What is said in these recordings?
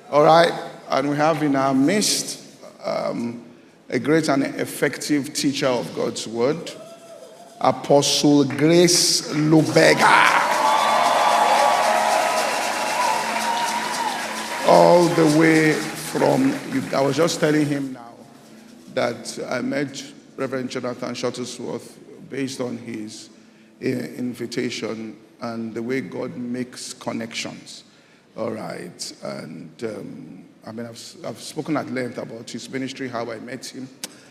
All right, and we have in our midst a great and effective teacher of God's word, Apostle Grace Lubega. All the way from, I was just telling him now that I met Reverend Jonathan Shuttlesworth based on his invitation and the way God makes connections. All right, and I've spoken at length about his ministry, how I met him,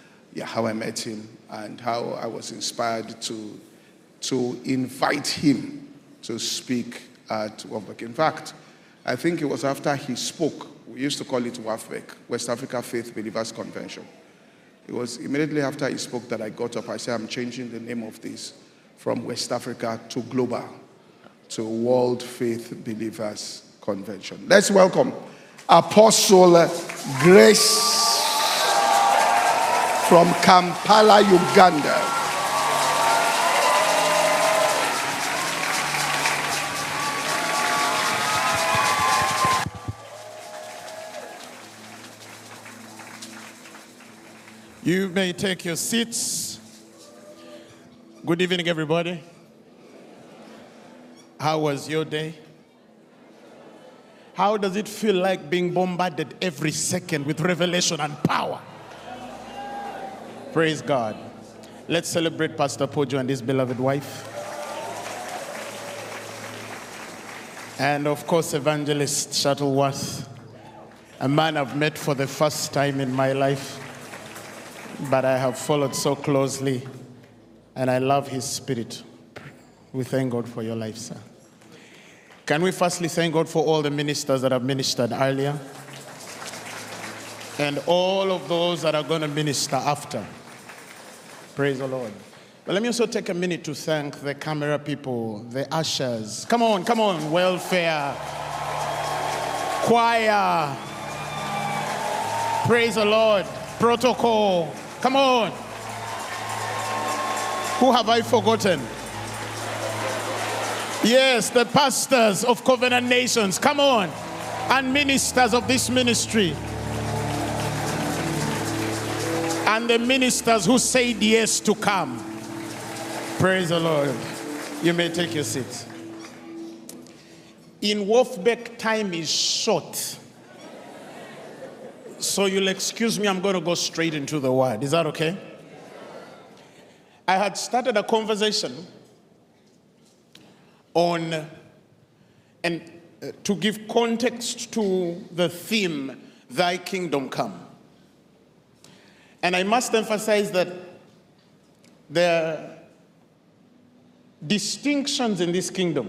and how I was inspired to invite him to speak at WAFBEC. In fact, I think it was after he spoke, we used to call it WAFBEC, West Africa Faith Believers Convention. It was immediately after he spoke that I got up. I said, I'm changing the name of this from West Africa to Global, to World Faith Believers Convention. Let's welcome Apostle Grace from Kampala, Uganda. You may take your seats. Good evening, everybody. How was your day? How does it feel like being bombarded every second with revelation and power? Praise God. Let's celebrate Pastor Pojo and his beloved wife. And of course, Evangelist Shuttleworth, a man I've met for the first time in my life, but I have followed so closely, and I love his spirit. We thank God for your life, sir. Can we firstly thank God for all the ministers that have ministered earlier, and all of those that are going to minister after. Praise the Lord. But let me also take a minute to thank the camera people, the ushers. Come on, welfare, choir. Praise the Lord. Protocol. Come on. Who have I forgotten? Yes, the pastors of Covenant Nations. Come on. And ministers of this ministry. And the ministers who said yes to come. Praise the Lord. You may take your seats. In WAFBEC, time is short. So you'll excuse me, I'm going to go straight into the word. Is that okay? I had started a conversation on, and to give context to the theme, Thy Kingdom Come. And I must emphasize that there are distinctions in this kingdom.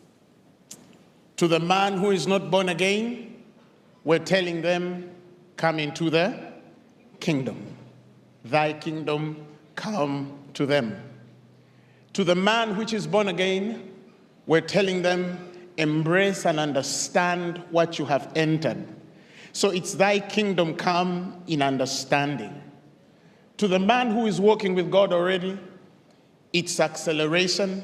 To the man who is not born again, we're telling them, come into the kingdom. Thy kingdom come to them. To the man which is born again, we're telling them, embrace and understand what you have entered. So it's thy kingdom come in understanding. To the man who is walking with God already, it's acceleration,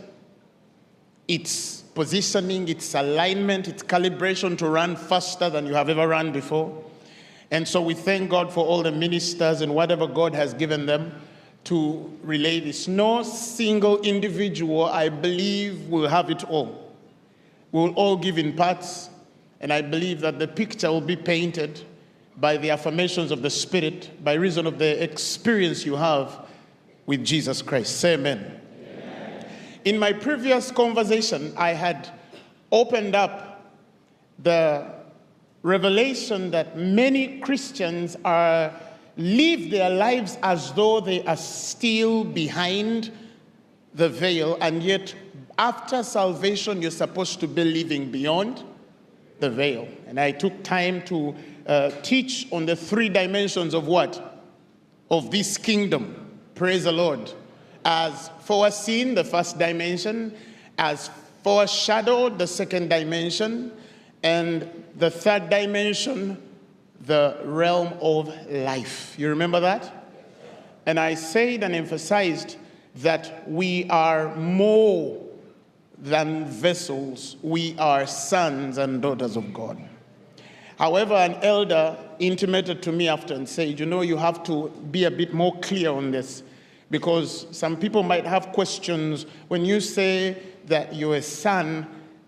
it's positioning, it's alignment, it's calibration to run faster than you have ever run before. And so we thank God for all the ministers and whatever God has given them to relay this. No single individual, I believe, will have it all. We'll all give in parts, and I believe that the picture will be painted by the affirmations of the Spirit, by reason of the experience you have with Jesus Christ. Say amen. Amen. In my previous conversation, I had opened up the revelation that many Christians live their lives as though they are still behind the veil, and yet after salvation you're supposed to be living beyond the veil. And I took time to teach on the three dimensions of what? Of this kingdom. Praise the Lord. As foreseen, the first dimension; as foreshadowed, the second dimension; and the third dimension, the realm of life. You remember that? And I said and emphasized that we are more than vessels. We are sons and daughters of God. However, an elder intimated to me after and said, you have to be a bit more clear on this, because some people might have questions when you say that you're a son,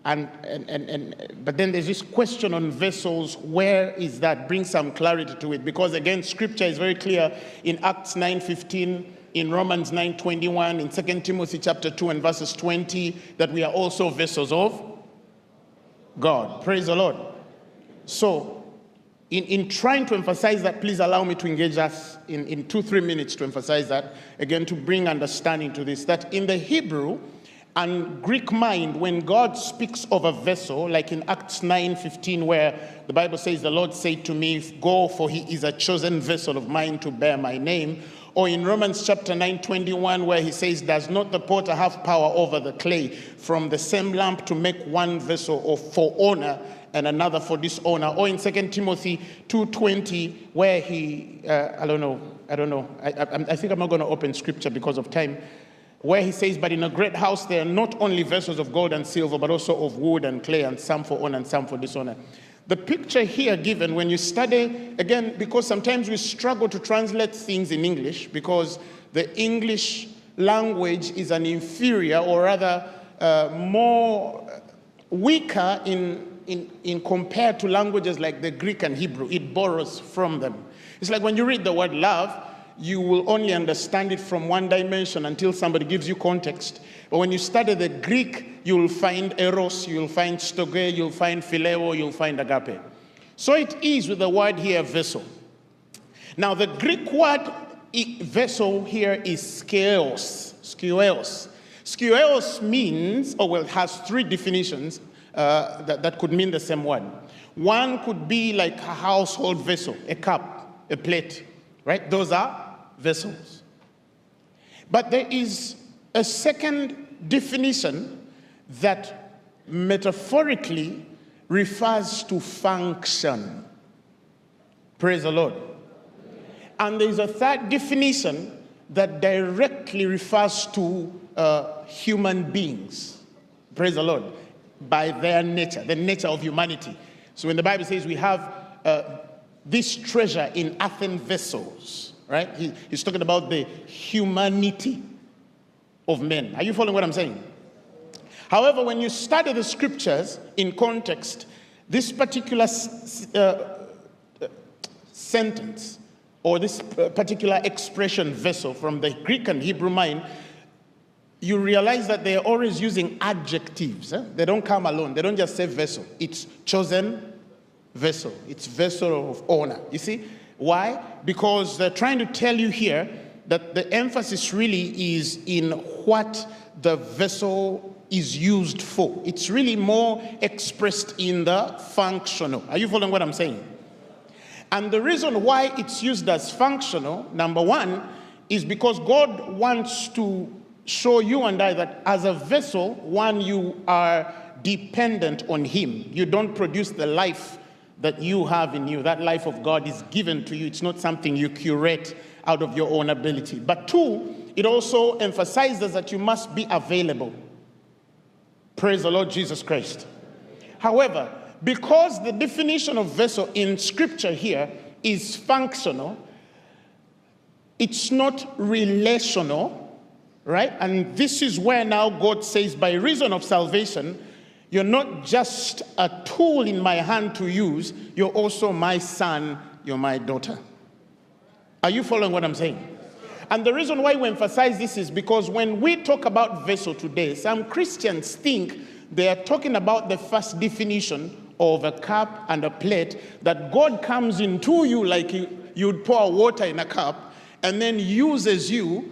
but then there's this question on vessels. Where is that? Bring some clarity to it, because again, Scripture is very clear in Acts 9:15, in Romans 9:21, in 2 Timothy chapter 2 and verses 20, that we are also vessels of God. Praise the Lord. So, in trying to emphasize that, please allow me to engage us in 2-3 minutes to emphasize that, again, to bring understanding to this, that in the Hebrew and Greek mind, when God speaks of a vessel, like in Acts 9:15, where the Bible says, the Lord said to me, go, for he is a chosen vessel of mine to bear my name. Or in Romans chapter 9:21, where he says, does not the potter have power over the clay from the same lump to make one vessel for honor and another for dishonor? Or in 2 Timothy 2:20, where he, I don't know. I think I'm not going to open Scripture because of time, where he says, but in a great house there are not only vessels of gold and silver, but also of wood and clay, and some for honor and some for dishonor. The picture here given, when you study, again, because sometimes we struggle to translate things in English, because the English language is an inferior, or rather more weaker in compared to languages like the Greek and Hebrew. It borrows from them. It's like when you read the word love, you will only understand it from one dimension until somebody gives you context. But when you study the Greek, you'll find eros, you'll find storge, you'll find phileo, you'll find agape. So it is with the word here, vessel. Now the Greek word vessel here is skios. Skios means, it has 3 definitions that could mean the same word. One could be like a household vessel, a cup, a plate, right? Those are vessels. But there is a second definition that metaphorically refers to function. Praise the Lord. And there is a third definition that directly refers to human beings. Praise the Lord. By their nature, the nature of humanity. So when the Bible says we have this treasure in earthen vessels, right? He's talking about the humanity of men. Are you following what I'm saying? However, when you study the Scriptures in context, this particular sentence or this particular expression, vessel, from the Greek and Hebrew mind, you realize that they are always using adjectives. They don't come alone. They don't just say vessel. It's chosen vessel. It's vessel of honor. You see? Why? Because they're trying to tell you here that the emphasis really is in what the vessel is used for. It's really more expressed in the functional. Are you following what I'm saying? And the reason why it's used as functional, number one, is because God wants to show you and I that as a vessel, one, you are dependent on him. You don't produce the life that you have in you. That life of God is given to you. It's not something you curate out of your own ability. But 2, it also emphasizes that you must be available. Praise the Lord Jesus Christ. However, because the definition of vessel in Scripture here is functional, it's not relational, right? And this is where now God says, by reason of salvation, you're not just a tool in my hand to use, you're also my son, you're my daughter. Are you following what I'm saying? And the reason why we emphasize this is because when we talk about vessel today, some Christians think they are talking about the first definition of a cup and a plate, that God comes into you like you'd pour water in a cup and then uses you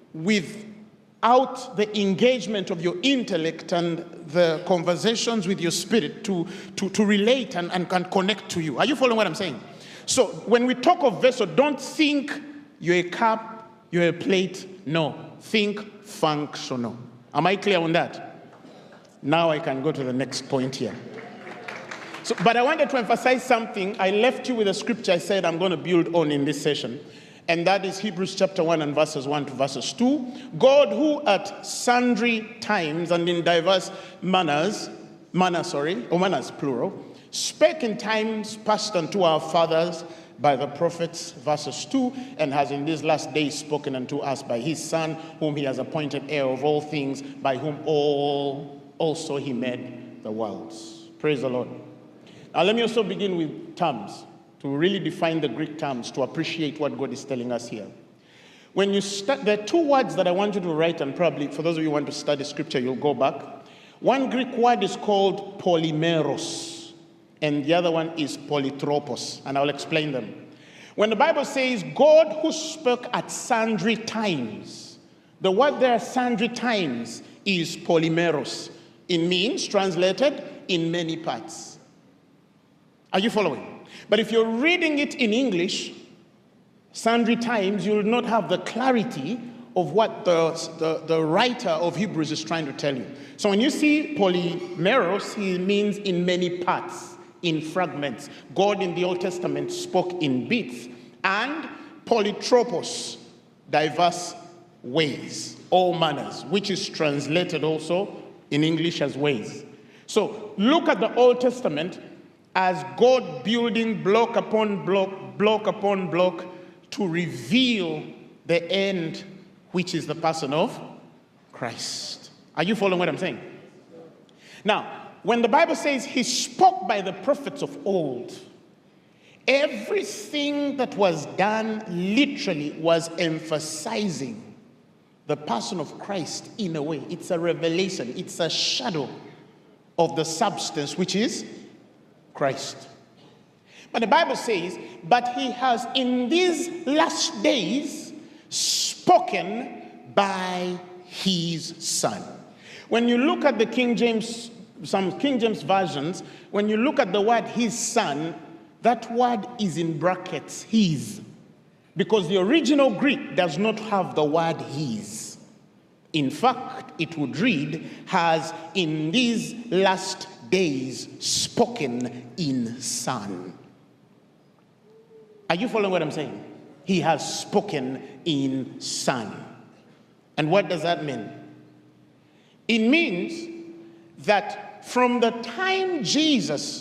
without the engagement of your intellect and the conversations with your spirit to relate and connect to you. Are you following what I'm saying? So when we talk of vessel, don't think you're a cup, you're a plate. No, think functional. Am I clear on that? Now I can go to the next point here. So, but I wanted to emphasize something. I left you with a scripture I said I'm going to build on in this session. And that is Hebrews chapter 1 and verses 1 to verses 2. God, who at sundry times and in diverse manners plural, spake in times past unto our fathers by the prophets, verses 2, and has in these last days spoken unto us by his Son, whom he has appointed heir of all things, by whom also he made the worlds. Praise the Lord. Now let me also begin with terms, to really define the Greek terms, to appreciate what God is telling us here. When you start, there are two words that I want you to write, and probably for those of you who want to study scripture, you'll go back. One Greek word is called polymeros, and the other one is polytropos, and I'll explain them. When the Bible says God who spoke at sundry times, the word there, sundry times, is polymeros. It means, translated, in many parts. Are you following? But if you're reading it in English, sundry times, you will not have the clarity of what the writer of Hebrews is trying to tell you. So when you see polymeros, it means in many parts, in fragments. God in the Old Testament spoke in bits. And polytropos, diverse ways, all manners, which is translated also in English as ways. So look at the Old Testament as God building block upon block, block upon block, to reveal the end, which is the person of Christ. Are you following what I'm saying? Now, when the Bible says he spoke by the prophets of old, everything that was done literally was emphasizing the person of Christ in a way. It's a revelation. It's a shadow of the substance, which is Christ. But the Bible says, but he has in these last days spoken by his Son. When you look at the King James, some King James versions, when you look at the word his Son, that word is in brackets, his. Because the original Greek does not have the word his. In fact, it would read, has in these last days spoken in Son. Are you following what I'm saying? He has spoken in Son. And what does that mean? It means that from the time Jesus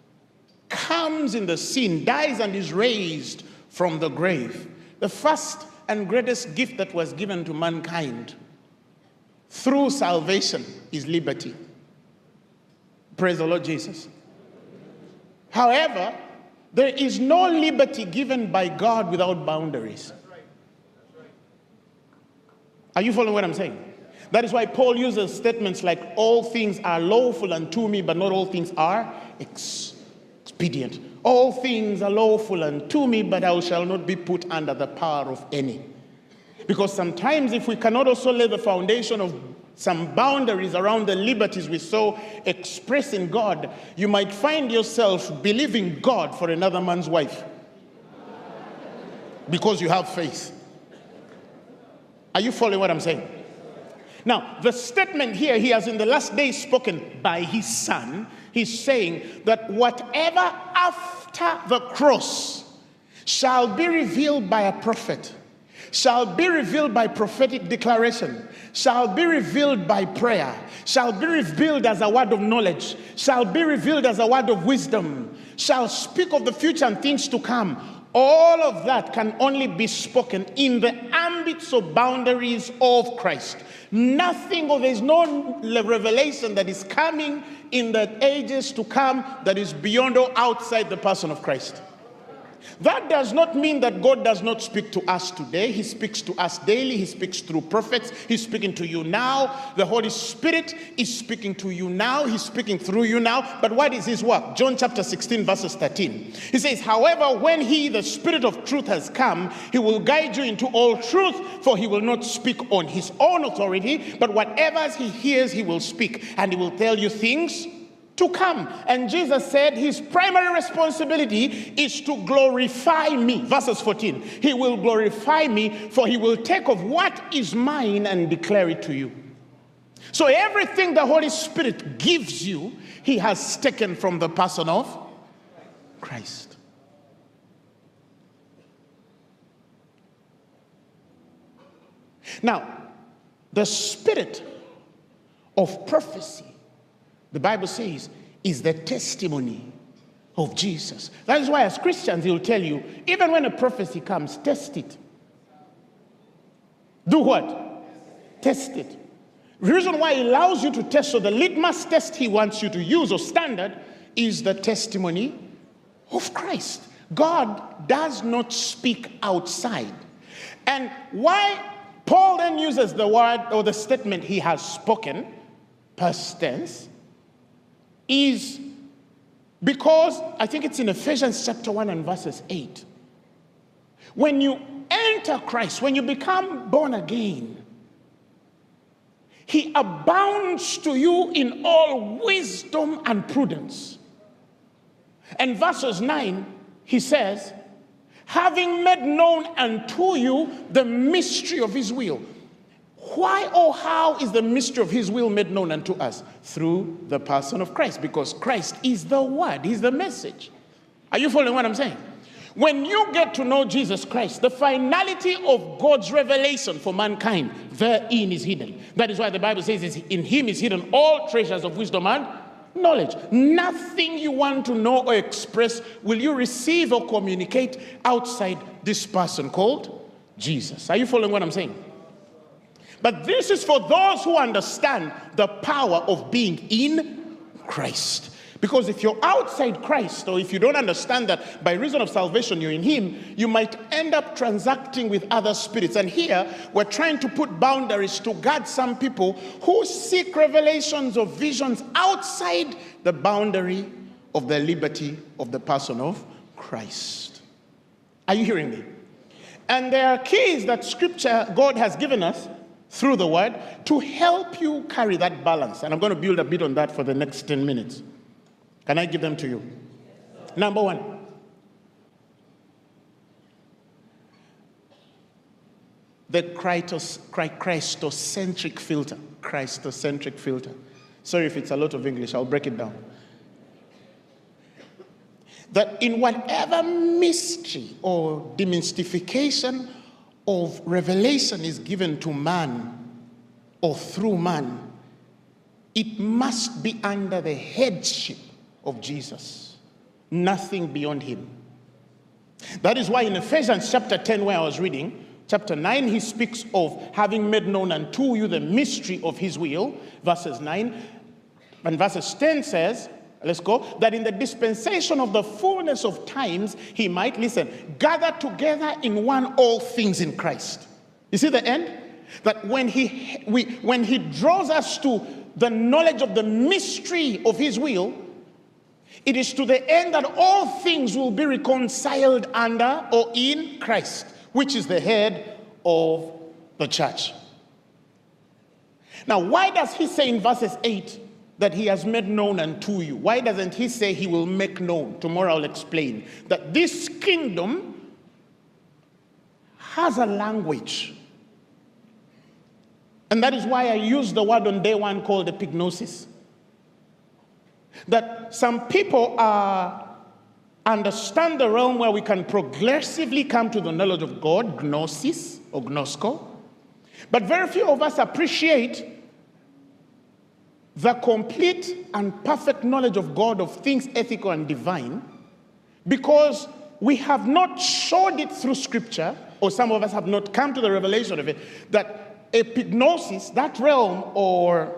comes in the scene, dies and is raised from the grave, the first and greatest gift that was given to mankind through salvation is liberty. Praise the Lord Jesus. However, there is no liberty given by God without boundaries. Are you following what I'm saying? That is why Paul uses statements like, all things are lawful unto me, but not all things are expedient. All things are lawful unto me, but I shall not be put under the power of any. Because sometimes if we cannot also lay the foundation of some boundaries around the liberties we so express in God, you might find yourself believing God for another man's wife. Because you have faith. Are you following what I'm saying? Now, the statement here, he has in the last days spoken by his Son. He's saying that whatever after the cross shall be revealed by a prophet, shall be revealed by prophetic declaration, shall be revealed by prayer, shall be revealed as a word of knowledge, shall be revealed as a word of wisdom, shall speak of the future and things to come. All of that can only be spoken in the ambits or boundaries of Christ. Nothing, or there's no revelation that is coming in the ages to come that is beyond or outside the person of Christ. That does not mean that God does not speak to us today. He speaks to us daily. He speaks through prophets. He's speaking to you now. The Holy Spirit is speaking to you now. He's speaking through you now. But what is his work? John chapter 16 verses 13. He says, however, when he, the Spirit of truth, has come, he will guide you into all truth, for he will not speak on his own authority, but whatever he hears, he will speak, and he will tell you things to come. And Jesus said his primary responsibility is to glorify me. Verses 14. He will glorify me, for he will take of what is mine and declare it to you. So everything the Holy Spirit gives you, he has taken from the person of Christ. Now, the spirit of prophecy, the Bible says, is the testimony of Jesus. That is why as Christians, he'll tell you, even when a prophecy comes, test it. Do what? Test it. The reason why he allows you to test, so the litmus test he wants you to use or standard is the testimony of Christ. God does not speak outside. And why Paul then uses the word or the statement he has spoken, past tense, is because I think it's in Ephesians chapter 1 and verses 8. When you enter Christ, when you become born again, he abounds to you in all wisdom and prudence. And verses 9, he says, having made known unto you the mystery of his will. Why or how is the mystery of his will made known unto us? Through the person of Christ, because Christ is the word, he's the message. Are you following what I'm saying? When you get to know Jesus Christ, the finality of God's revelation for mankind, therein is hidden. That is why the Bible says in him is hidden all treasures of wisdom and knowledge. Nothing you want to know or express will you receive or communicate outside this person called Jesus. Are you following what I'm saying? But this is for those who understand the power of being in Christ. Because if you're outside Christ, or if you don't understand that by reason of salvation you're in him, you might end up transacting with other spirits. And here, we're trying to put boundaries to guard some people who seek revelations or visions outside the boundary of the liberty of the person of Christ. Are you hearing me? And there are keys that Scripture, God has given us through the Word to help you carry that balance. And I'm going to build a bit on that for the next 10 minutes. Can I give them to you? Number one. The Christocentric filter. Christocentric filter. Sorry if it's a lot of English, I'll break it down. That in whatever mystery or demystification of revelation is given to man or through man, it must be under the headship of Jesus, nothing beyond him. That is why in Ephesians chapter 10, where I was reading, chapter 9, he speaks of having made known unto you the mystery of his will, verses 9. And verses 10 says, let's go, that in the dispensation of the fullness of times, he might, listen, gather together in one all things in Christ. You see the end? That when he draws us to the knowledge of the mystery of his will, it is to the end that all things will be reconciled under or in Christ, which is the head of the church. Now, why does he say in verses 8 that he has made known unto you? Why doesn't he say he will make known? Tomorrow I'll explain that this kingdom has a language. And that is why I use the word on day one called epignosis. That some people understand the realm where we can progressively come to the knowledge of God, gnosis or gnosko. But very few of us appreciate the complete and perfect knowledge of God, of things ethical and divine, because we have not showed it through Scripture, or some of us have not come to the revelation of it, that epignosis, that realm or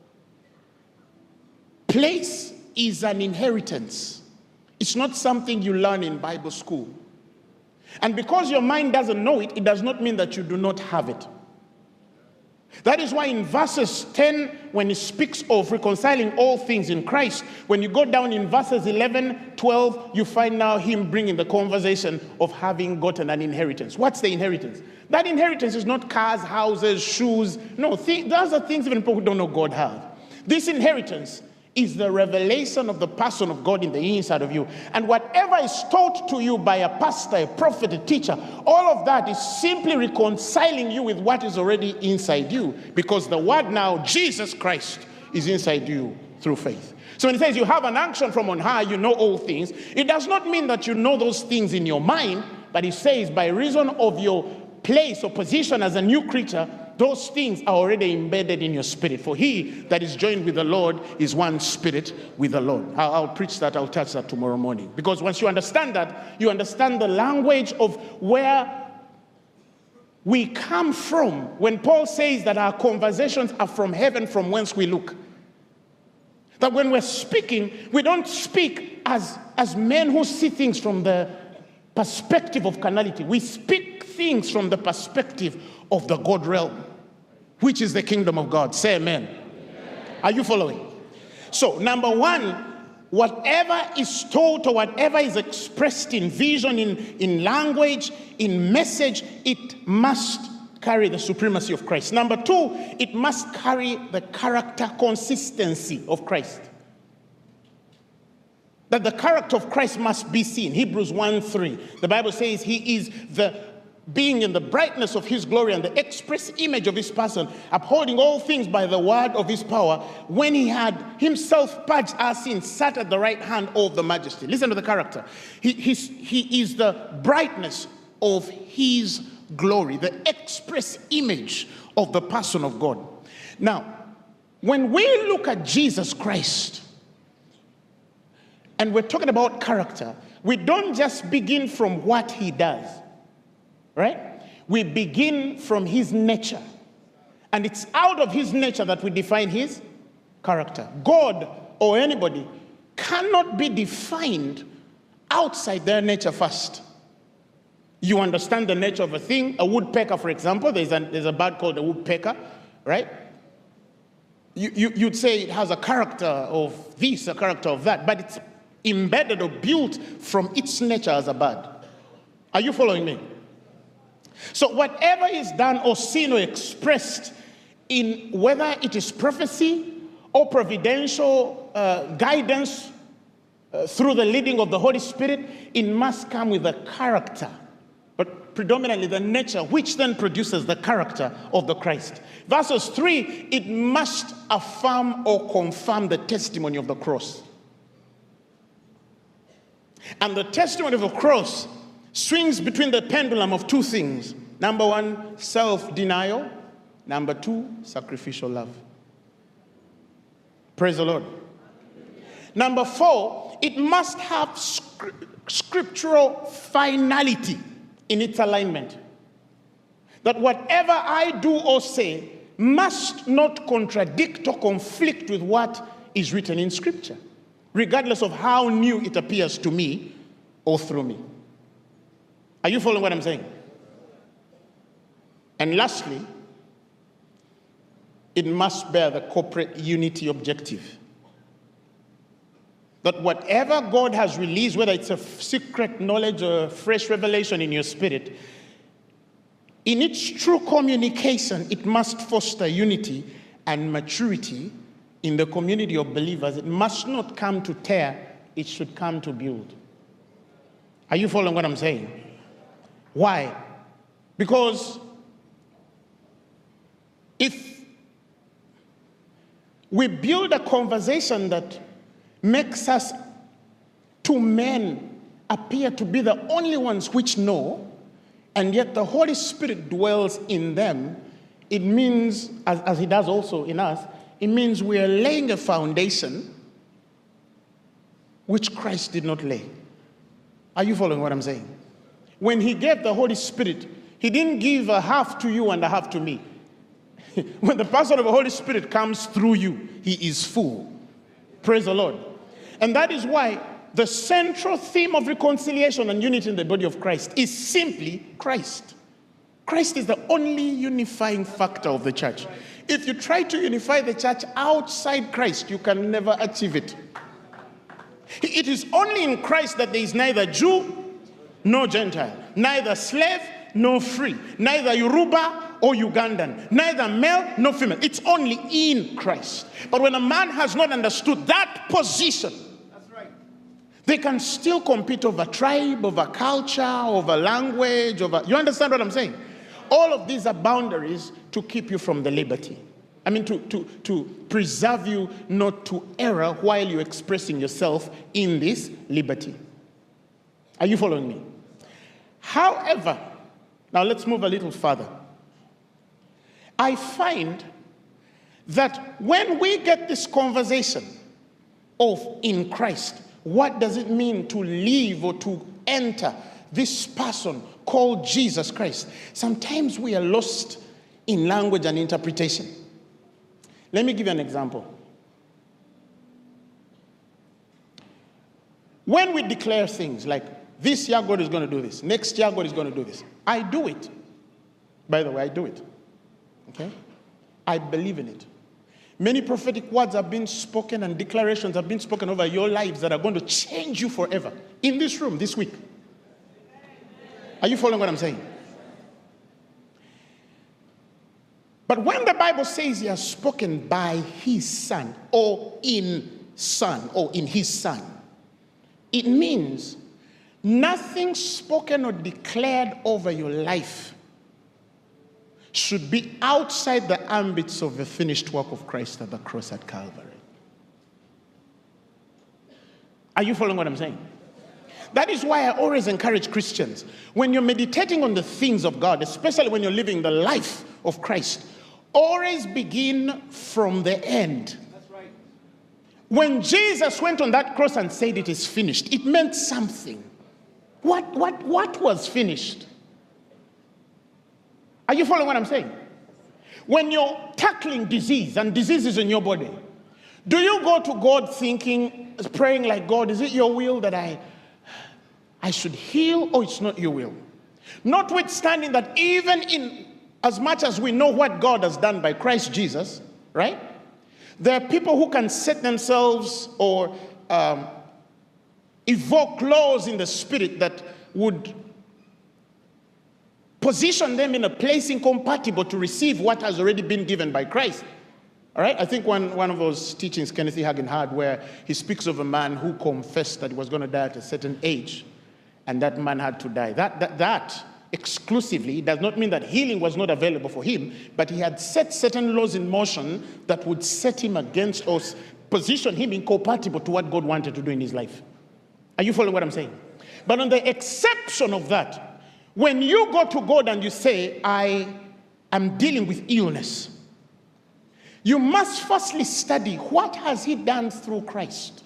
place, is an inheritance. It's not something you learn in Bible school. And because your mind doesn't know it, it does not mean that you do not have it. That is why in verses 10, when he speaks of reconciling all things in Christ, when you go down in verses 11, 12, you find now him bringing the conversation of having gotten an inheritance. What's the inheritance? That inheritance is not cars, houses, shoes. No, those are things even people who don't know God have. This inheritance is the revelation of the person of God in the inside of you. And whatever is taught to you by a pastor, a prophet, a teacher, all of that is simply reconciling you with what is already inside you. Because the word now, Jesus Christ, is inside you through faith. So when he says you have an unction from on high, you know all things, it does not mean that you know those things in your mind, but he says by reason of your place or position as a new creature, those things are already embedded in your spirit. For he that is joined with the Lord is one spirit with the Lord. I'll preach that, I'll touch that tomorrow morning. Because once you understand that, you understand the language of where we come from. When Paul says that our conversations are from heaven, from whence we look. That when we're speaking, we don't speak as men who see things from the perspective of carnality. We speak things from the perspective of the God realm, which is the kingdom of God. Say amen. Are you following? So, number one, whatever is taught or whatever is expressed in vision, in language, in message, it must carry the supremacy of Christ. Number two, it must carry the character consistency of Christ. That the character of Christ must be seen. Hebrews 1:3. The Bible says he is the being in the brightness of his glory and the express image of his person, upholding all things by the word of his power, when he had himself purged our sins, sat at the right hand of the majesty. Listen to the character. He is the brightness of his glory, the express image of the person of God. Now, when we look at Jesus Christ, and we're talking about character, we don't just begin from what he does, right? We begin from his nature. And it's out of his nature that we define his character. God or anybody cannot be defined outside their nature first. You understand the nature of a thing. A woodpecker, for example, there's a bird called a woodpecker, right? You'd say it has a character of this, a character of that, but it's embedded or built from its nature as a bird. Are you following me? So whatever is done or seen or expressed in whether it is prophecy or providential guidance through the leading of the Holy Spirit, it must come with a character, but predominantly the nature, which then produces the character of the Christ. Verses 3, it must affirm or confirm the testimony of the cross. And the testimony of the cross swings between the pendulum of two things. Number one, self-denial. Number two, sacrificial love. Praise the Lord. Number four, it must have scriptural finality in its alignment. That whatever I do or say must not contradict or conflict with what is written in Scripture, regardless of how new it appears to me or through me. Are you following what I'm saying? And lastly, it must bear the corporate unity objective. That whatever God has released, whether it's a secret knowledge or a fresh revelation in your spirit, in its true communication, it must foster unity and maturity in the community of believers. It must not come to tear, it should come to build. Are you following what I'm saying? Why? Because if we build a conversation that makes us two men appear to be the only ones which know, and yet the Holy Spirit dwells in them, it means, as he does also in us, it means we are laying a foundation which Christ did not lay. Are you following what I'm saying? When he gave the Holy Spirit, he didn't give a half to you and a half to me. When the person of the Holy Spirit comes through you, he is full. Praise the Lord. And that is why the central theme of reconciliation and unity in the body of Christ is simply Christ. Christ is the only unifying factor of the church. If you try to unify the church outside Christ, you can never achieve it. It is only in Christ that there is neither Jew nor Gentile, neither slave nor free, neither Yoruba or Ugandan, neither male nor female. It's only in Christ. But when a man has not understood that position, that's right, they can still compete over tribe, over culture, over language, over... You understand what I'm saying? All of these are boundaries to keep you from the liberty. I mean, to preserve you not to error while you're expressing yourself in this liberty. Are you following me? However, now let's move a little further. I find that when we get this conversation of in Christ, what does it mean to live or to enter this person called Jesus Christ? Sometimes we are lost in language and interpretation. Let me give you an example. When we declare things like, this year God is going to do this, next year God is going to do this, I do it. By the way, I do it. Okay? I believe in it. Many prophetic words have been spoken and declarations have been spoken over your lives that are going to change you forever. In this room, this week. Are you following what I'm saying? But when the Bible says he has spoken by his son, or in his son, it means nothing spoken or declared over your life should be outside the ambits of the finished work of Christ at the cross at Calvary. Are you following what I'm saying? That is why I always encourage Christians, when you're meditating on the things of God, especially when you're living the life of Christ, always begin from the end. That's right. When Jesus went on that cross and said it is finished, it meant something. What was finished? Are you following what I'm saying? When you're tackling disease and disease is in your body, do you go to God thinking, praying like, God, is it your will that I should heal, or it's not your will? Notwithstanding that even in as much as we know what God has done by Christ Jesus, right? There are people who can set themselves or evoke laws in the spirit that would position them in a place incompatible to receive what has already been given by Christ. All right? I think one of those teachings Kenneth E. Hagin had, where he speaks of a man who confessed that he was going to die at a certain age, and that man had to die. That exclusively does not mean that healing was not available for him, but he had set certain laws in motion that would set him against us, position him incompatible to what God wanted to do in his life. Are you following what I'm saying? But on the exception of that, when you go to God and you say, I am dealing with illness, you must firstly study, what has he done through Christ?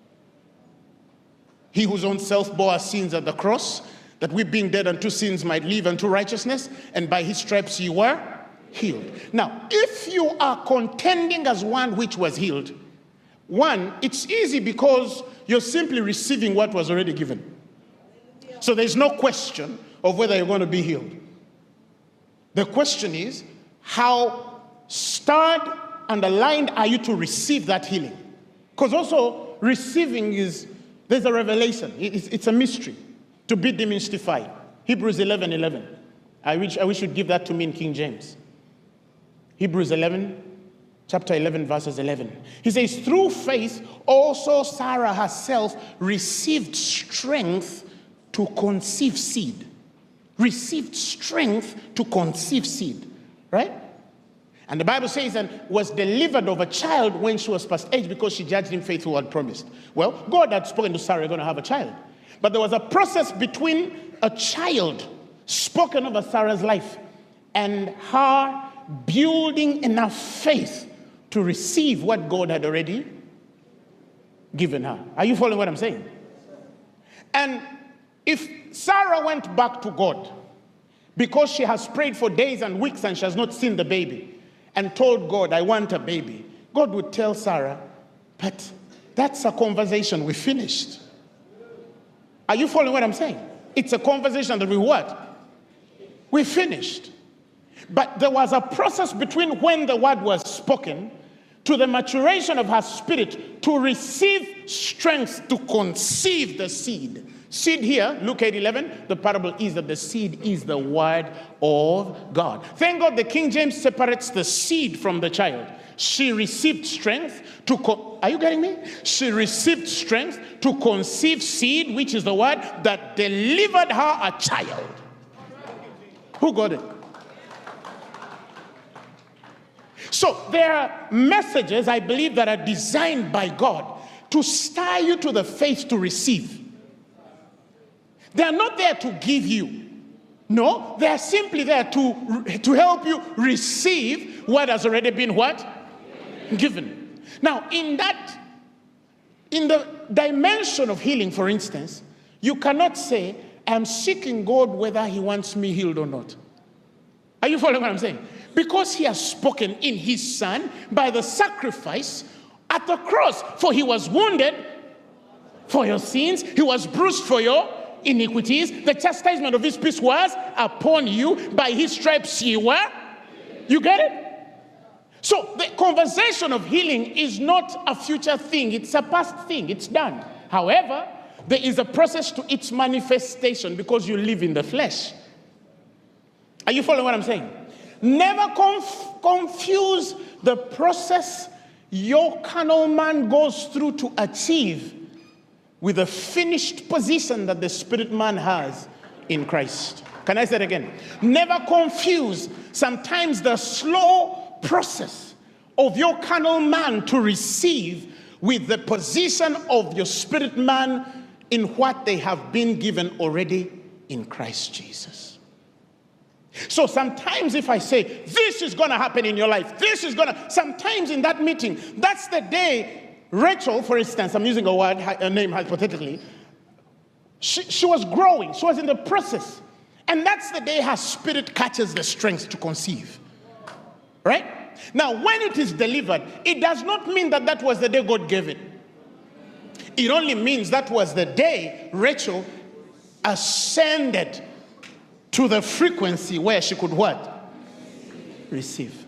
He whose own self bore our sins at the cross, that we being dead unto sins might live unto righteousness, and by his stripes ye were healed. Now, if you are contending as one which was healed, one, it's easy because you're simply receiving what was already given. So there's no question of whether you're going to be healed. The question is, how stirred and aligned are you to receive that healing? Because also receiving there's a revelation. It's a mystery to be demystified. Hebrews 11:11. I wish you'd give that to me in King James. Hebrews 11, chapter 11, verses 11. He says, through faith also Sarah herself received strength to conceive seed. Received strength to conceive seed. Right? And the Bible says, and was delivered of a child when she was past age, because she judged him faithful who had promised. Well, God had spoken to Sarah, you're going to have a child. But there was a process between a child spoken over Sarah's life and her building enough faith to receive what God had already given her. Are you following what I'm saying? And if Sarah went back to God because she has prayed for days and weeks and she has not seen the baby and told God, I want a baby, God would tell Sarah, but that's a conversation we finished. Are you following what I'm saying? It's a conversation that we finished. But there was a process between when the word was spoken to the maturation of her spirit to receive strength to conceive the seed. Seed here, Luke 8:11, the parable is that the seed is the word of God. Thank God the King James separates the seed from the child. She received strength to, are you getting me? She received strength to conceive seed, which is the word that delivered her a child. Who got it? So there are messages, I believe, that are designed by God to stir you to the faith to receive. They are not there to give you. No, they are simply there to help you receive what has already been what? Given. Now, in the dimension of healing, for instance, you cannot say, I'm seeking God whether he wants me healed or not. Are you following what I'm saying? Because he has spoken in his Son by the sacrifice at the cross. For he was wounded for your sins. He was bruised for your iniquities. The chastisement of his peace was upon you. By his stripes ye were. You get it? So the conversation of healing is not a future thing. It's a past thing. It's done. However, there is a process to its manifestation because you live in the flesh. Are you following what I'm saying? Never confuse the process your carnal man goes through to achieve with the finished position that the spirit man has in Christ. Can I say it again? Never confuse sometimes the slow process of your carnal man to receive with the position of your spirit man in what they have been given already in Christ Jesus. So sometimes if I say, this is going to happen in your life, sometimes in that meeting, that's the day Rachel, for instance, I'm using a name hypothetically, she was growing, she was in the process. And that's the day her spirit catches the strength to conceive. Right? Now, when it is delivered, it does not mean that that was the day God gave it. It only means that was the day Rachel ascended to the frequency where she could what? Receive.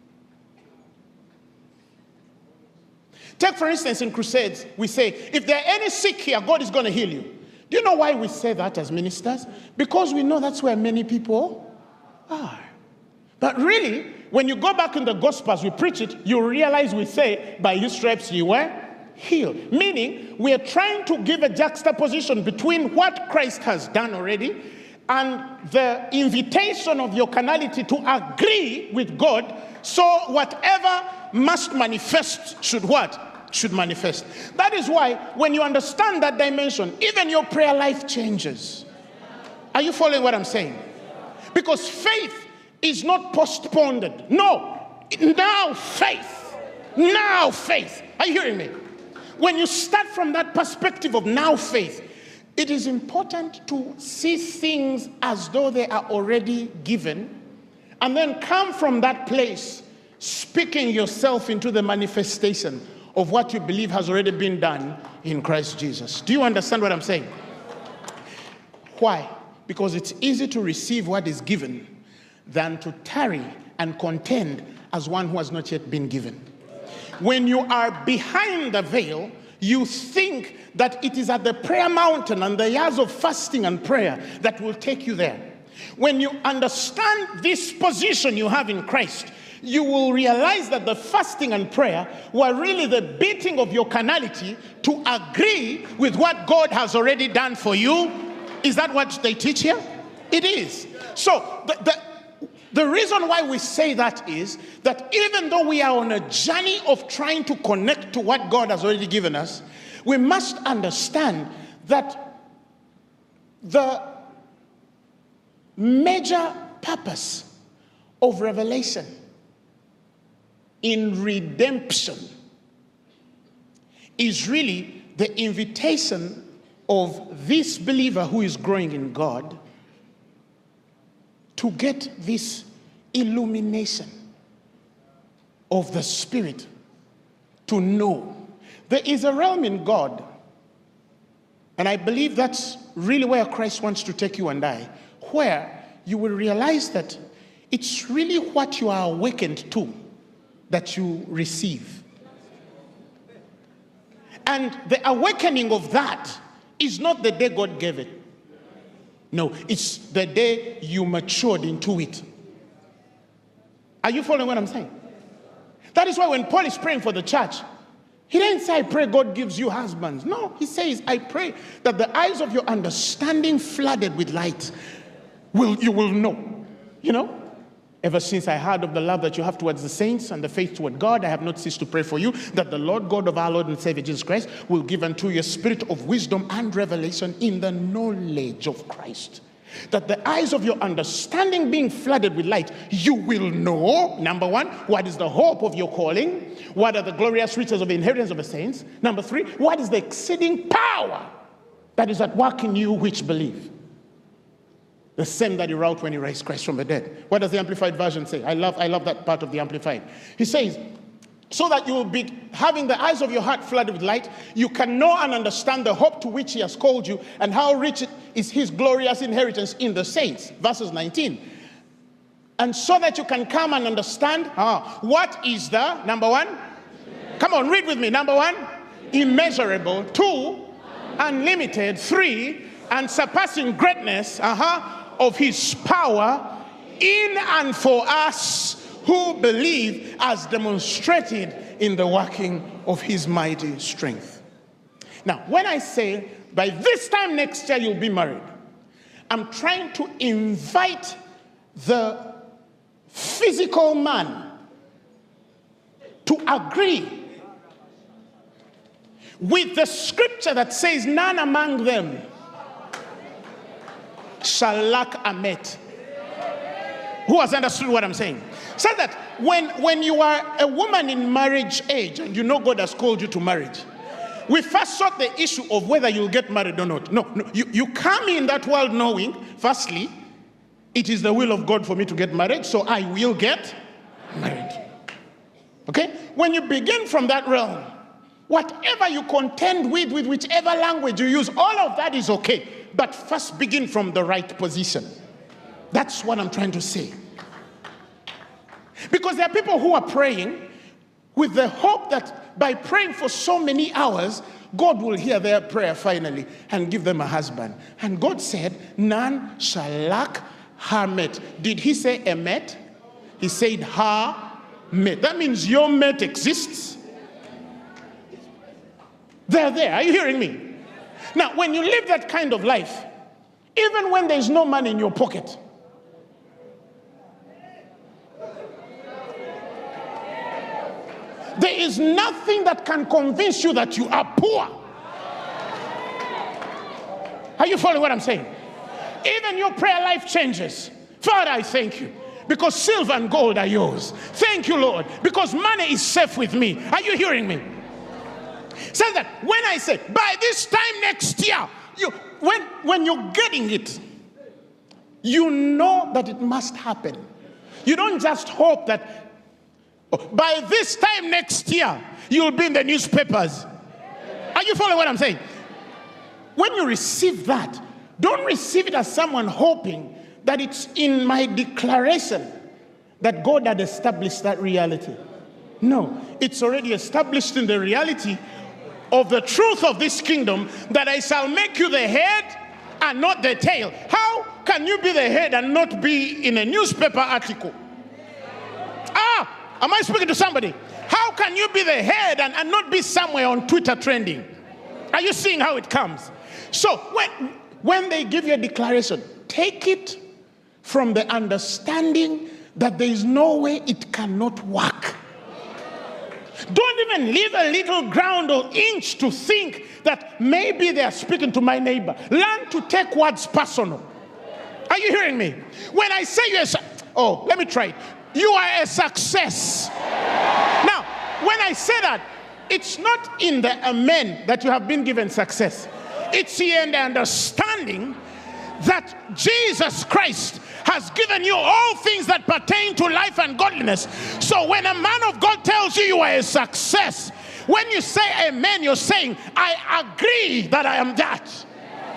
Take, for instance, in crusades, we say, if there are any sick here, God is going to heal you. Do you know why we say that as ministers? Because we know that's where many people are. But really, when you go back in the Gospels, we preach it, you realize we say, by his stripes you were healed. Meaning, we are trying to give a juxtaposition between what Christ has done already and the invitation of your carnality to agree with God, so whatever must manifest should what? Should manifest. That is why when you understand that dimension, even your prayer life changes. Are you following what I'm saying? Because faith is not postponed. No. Now faith. Now faith. Are you hearing me? When you start from that perspective of now faith, it is important to see things as though they are already given, and then come from that place, speaking yourself into the manifestation of what you believe has already been done in Christ Jesus. Do you understand what I'm saying? Why? Because it's easy to receive what is given than to tarry and contend as one who has not yet been given. When you are behind the veil, you think that it is at the prayer mountain and the years of fasting and prayer that will take you there. When you understand this position you have in Christ, you will realize that the fasting and prayer were really the beating of your carnality to agree with what God has already done for you. Is that what they teach here? It is. So the reason why we say that is that even though we are on a journey of trying to connect to what God has already given us, we must understand that the major purpose of revelation in redemption is really the invitation of this believer who is growing in God to get this illumination of the Spirit, to know. There is a realm in God, and I believe that's really where Christ wants to take you and I, where you will realize that it's really what you are awakened to that you receive. And the awakening of that is not the day God gave it. No, it's the day you matured into it. Are you following what I'm saying? That is why when Paul is praying for the church, he didn't say, I pray God gives you husbands. No, he says, I pray that the eyes of your understanding flooded with light, you will know. You know? Ever since I heard of the love that you have towards the saints and the faith toward God, I have not ceased to pray for you, that the Lord God of our Lord and Savior Jesus Christ will give unto you a spirit of wisdom and revelation in the knowledge of Christ. that the eyes of your understanding being flooded with light, you will know, number one, what is the hope of your calling? What are the glorious riches of the inheritance of the saints? Number three, what is the exceeding power that is at work in you which believe? The same that he wrote when he raised Christ from the dead. What does the Amplified Version say? I love that part of the Amplified. He says, so that you will be having the eyes of your heart flooded with light, you can know and understand the hope to which he has called you and how rich is his glorious inheritance in the saints. Verses 19. And so that you can come and understand what is the, number one, come on, read with me. Number one, immeasurable. Two, unlimited. Three, and surpassing greatness of his power in and for us who believe, as demonstrated in the working of his mighty strength. Now, when I say by this time next year you'll be married, I'm trying to invite the physical man to agree with the scripture that says none among them shall lack a mate. Who has understood what I'm saying? So that when you are a woman in marriage age and you know God has called you to marriage, we first sort the issue of whether you'll get married or not. No, you come in that world knowing, firstly, it is the will of God for me to get married, so I will get married. Okay? When you begin from that realm, whatever you contend with whichever language you use, all of that is okay. But first begin from the right position. That's what I'm trying to say. Because there are people who are praying with the hope that by praying for so many hours, God will hear their prayer finally and give them a husband. And God said, none shall lack her mate. Did he say a mate? He said her mate. That means your mate exists. They're there. Are you hearing me? Now, when you live that kind of life, even when there's no money in your pocket, there is nothing that can convince you that you are poor. Are you following what I'm saying? Even your prayer life changes. Father, I thank you because silver and gold are yours. Thank you, Lord, because money is safe with me. Are you hearing me? So that when I say, by this time next year, when you're getting it, you know that it must happen. You don't just hope that by this time next year, you'll be in the newspapers. Are you following what I'm saying? When you receive that, don't receive it as someone hoping that it's in my declaration that God had established that reality. No, it's already established in the reality of the truth of this kingdom that I shall make you the head and not the tail. How can you be the head and not be in a newspaper article? Am I speaking to somebody? How can you be the head and not be somewhere on Twitter trending? Are you seeing how it comes? So when they give you a declaration, take it from the understanding that there is no way it cannot work. Don't even leave a little ground or inch to think that maybe they are speaking to my neighbor. Learn to take words personal. Are you hearing me? When I say let me try it. You are a success. Now, when I say that, it's not in the amen that you have been given success. It's in the understanding that Jesus Christ has given you all things that pertain to life and godliness. So when a man of God tells you you are a success, when you say amen, you're saying, I agree that I am that.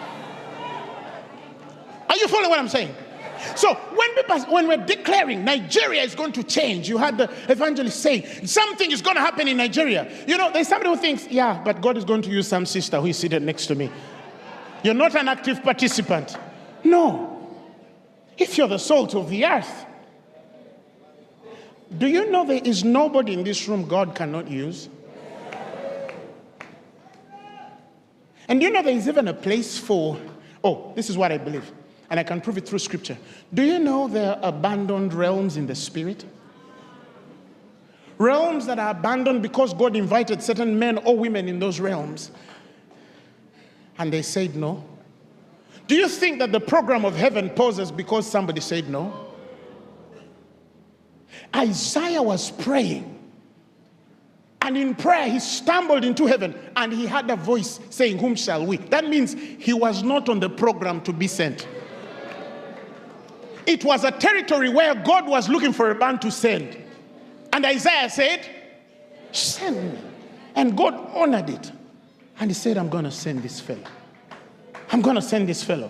Are you following what I'm saying? So when we're declaring Nigeria is going to change, you had the evangelist say something is going to happen in Nigeria. You know, there's somebody who thinks, yeah, but God is going to use some sister who is seated next to me. You're not an active participant. No. If you're the salt of the earth, do you know there is nobody in this room God cannot use? And you know there is even a place for, this is what I believe. And I can prove it through scripture. Do you know there are abandoned realms in the spirit? Realms that are abandoned because God invited certain men or women in those realms. And they said no. Do you think that the program of heaven pauses because somebody said no? Isaiah was praying, and in prayer he stumbled into heaven, and he had a voice saying, "Whom shall we?" That means he was not on the program to be sent. It was a territory where God was looking for a man to send. And Isaiah said, "Send me." And God honored it. And he said, "I'm going to send this fellow. I'm going to send this fellow."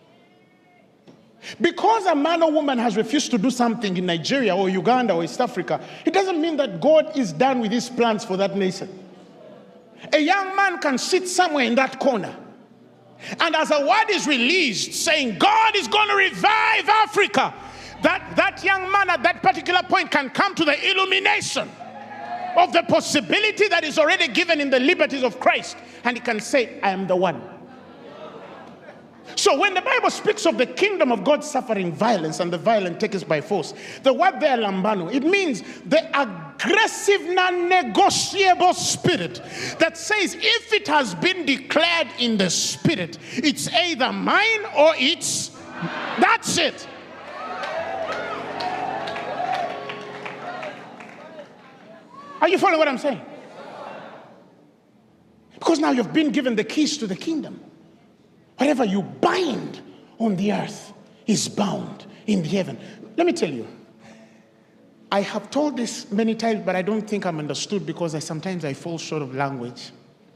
Because a man or woman has refused to do something in Nigeria or Uganda or East Africa, it doesn't mean that God is done with his plans for that nation. A young man can sit somewhere in that corner, and as a word is released saying God is going to revive Africa, that young man at that particular point can come to the illumination of the possibility that is already given in the liberties of Christ, and he can say, "I am the one." So when the Bible speaks of the kingdom of God suffering violence and the violent take it by force, the word there, lambano, it means the aggressive, non-negotiable spirit that says if it has been declared in the spirit, it's either mine or it's... That's it. Are you following what I'm saying? Because now you've been given the keys to the kingdom. Whatever you bind on the earth is bound in the heaven. Let me tell you, I have told this many times, but I don't think I'm understood because sometimes I fall short of language.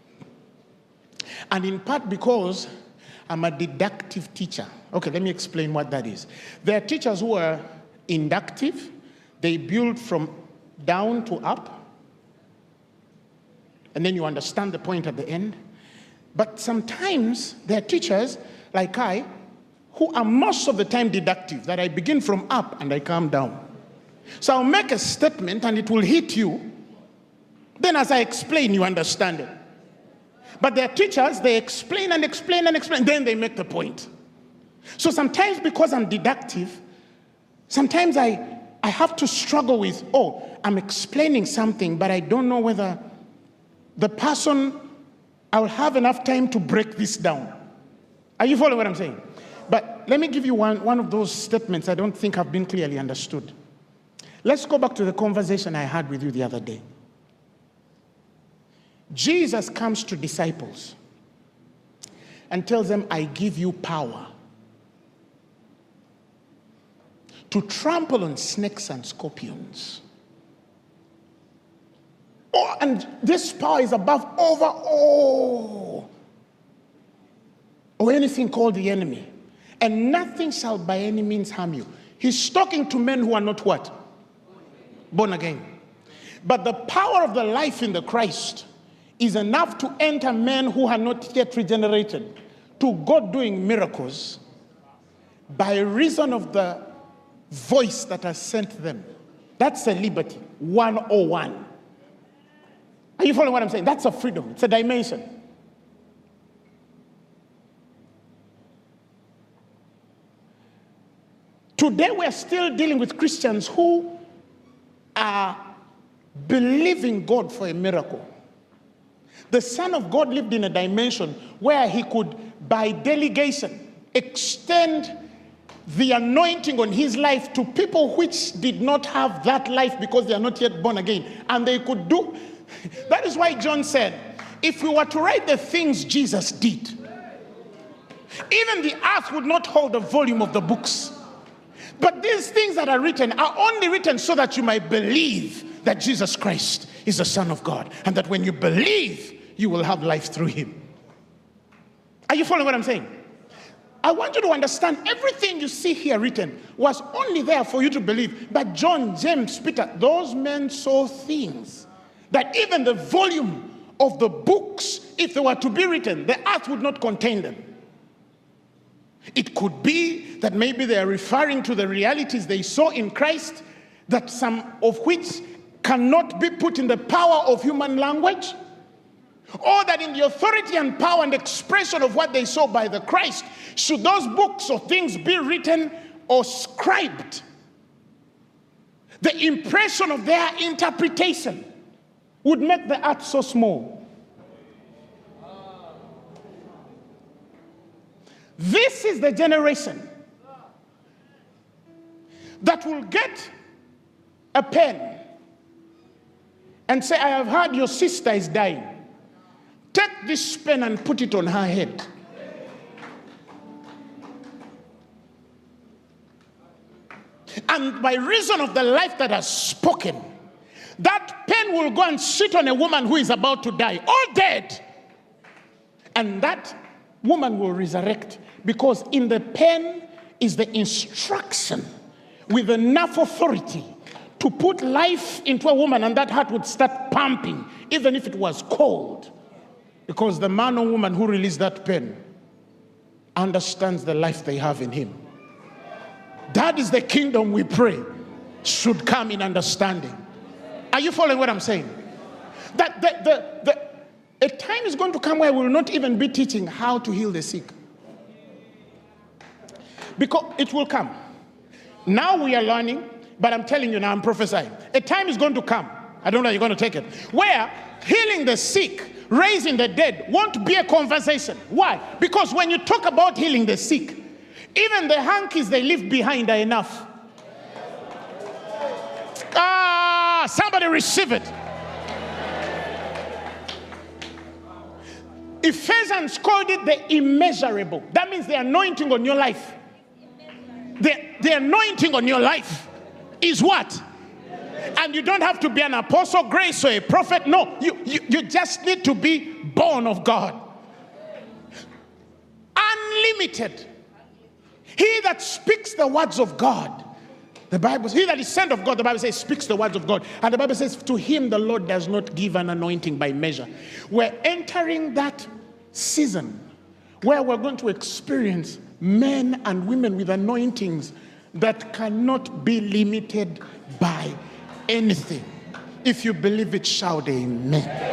And in part because I'm a deductive teacher. Okay, let me explain what that is. There are teachers who are inductive. They build from down to up. And then you understand the point at the end. But sometimes there are teachers like I who are most of the time deductive, that I begin from up and I come down. So I'll make a statement and it will hit you. Then as I explain, you understand it. But there are teachers, they explain and explain and explain, then they make the point. So sometimes because I'm deductive, sometimes I have to struggle with, I'm explaining something, but I don't know whether the person... I'll have enough time to break this down. Are you following what I'm saying? But let me give you one of those statements I don't think have been clearly understood. Let's go back to the conversation I had with you the other day. Jesus comes to disciples and tells them, "I give you power to trample on snakes and scorpions. And this power is above over all or anything called the enemy. And nothing shall by any means harm you." He's talking to men who are not what? Born again. But the power of the life in the Christ is enough to enter men who are not yet regenerated to God doing miracles by reason of the voice that has sent them. That's a liberty 101. Are you following what I'm saying? That's a freedom. It's a dimension. Today we're still dealing with Christians who are believing God for a miracle. The Son of God lived in a dimension where he could, by delegation, extend the anointing on his life to people which did not have that life because they are not yet born again. And they could do... That is why John said, if we were to write the things Jesus did, even the earth would not hold the volume of the books. But these things that are written are only written so that you might believe that Jesus Christ is the Son of God. And that when you believe, you will have life through him. Are you following what I'm saying? I want you to understand everything you see here written was only there for you to believe. But John, James, Peter, those men saw things that even the volume of the books, if they were to be written, the earth would not contain them. It could be that maybe they are referring to the realities they saw in Christ, that some of which cannot be put in the power of human language, or that in the authority and power and expression of what they saw by the Christ, should those books or things be written or scribed, the impression of their interpretation would make the earth so small. This is the generation that will get a pen and say, I have heard your sister is dying. Take this pen and put it on her head. And by reason of the life that has spoken, that pen will go and sit on a woman who is about to die, all dead. And that woman will resurrect, because in the pen is the instruction with enough authority to put life into a woman, and that heart would start pumping, even if it was cold. Because the man or woman who released that pen understands the life they have in him. That is the kingdom we pray should come in understanding. Are you following what I'm saying? That a time is going to come where we will not even be teaching how to heal the sick. Because it will come. Now we are learning, but I'm telling you now, I'm prophesying. A time is going to come, I don't know how you're going to take it, where healing the sick, raising the dead won't be a conversation. Why? Because when you talk about healing the sick, even the hankies they leave behind are enough. Somebody receive it. Ephesians called it the immeasurable. That means the anointing on your life. The anointing on your life is what? And you don't have to be an apostle, grace, or a prophet. No, you just need to be born of God. Unlimited. He that speaks the words of God, the Bible, he that is sent of God, the Bible says, speaks the words of God. And the Bible says, to him the Lord does not give an anointing by measure. We're entering that season where we're going to experience men and women with anointings that cannot be limited by anything. If you believe it, shout amen.